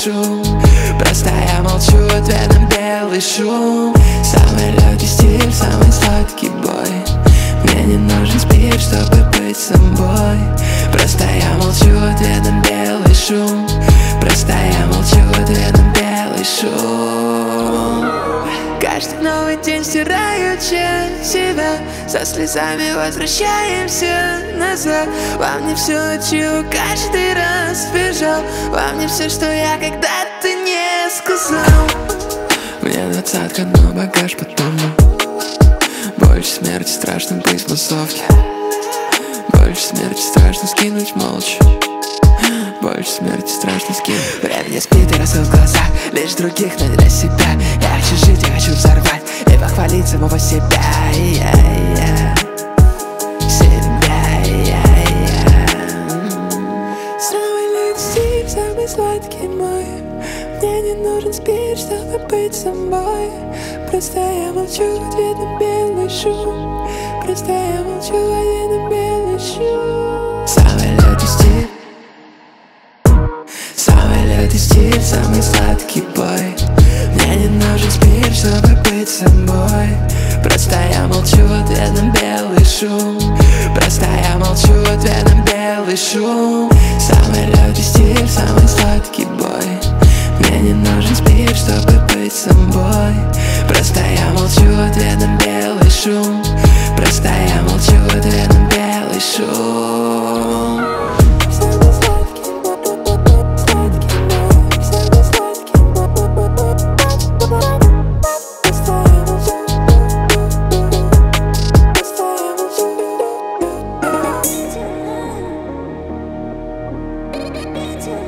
шум. Просто я молчу, ответом белый шум. Самый легкий стиль, самый сладкий бой. Мне не нужен спирт, чтобы быть собой. Просто я молчу, ответом белый шум. Просто я молчу, ответом белый шум. Каждый новый день стираю часть себя, со слезами возвращаемся назад. Во мне все, чего каждый раз бежал. Во мне все, что я когда-то не сказал. Мне двадцатка, но багаж потом. Больше смерти страшно быть в массовке. Больше смерти страшно скинуть молча. Больше смерти страшно скинуть. Время спит и растут глаза, лишь других, но не для себя. Я хочу жить, я хочу взорвать и похвалить самого себя. Самый легкий стиль, самый сладкий мой. Мне не нужен спирт, чтобы быть собой. Просто я молчу, ответом белый шум. Просто я молчу, ответом белый шум. Самый легкий стиль, самый легкий стиль, самый сладкий бой. Мне не нужен спирт, чтобы быть собой. Просто я молчу, ответом белый шум. Просто я молчу, ответом белый шум. Самый легкий стиль, самый сладкий бой. Мне не нужен спирт, чтобы быть собой. Просто я молчу, ответом белый шум. Просто я молчу, ответом белый шум. It's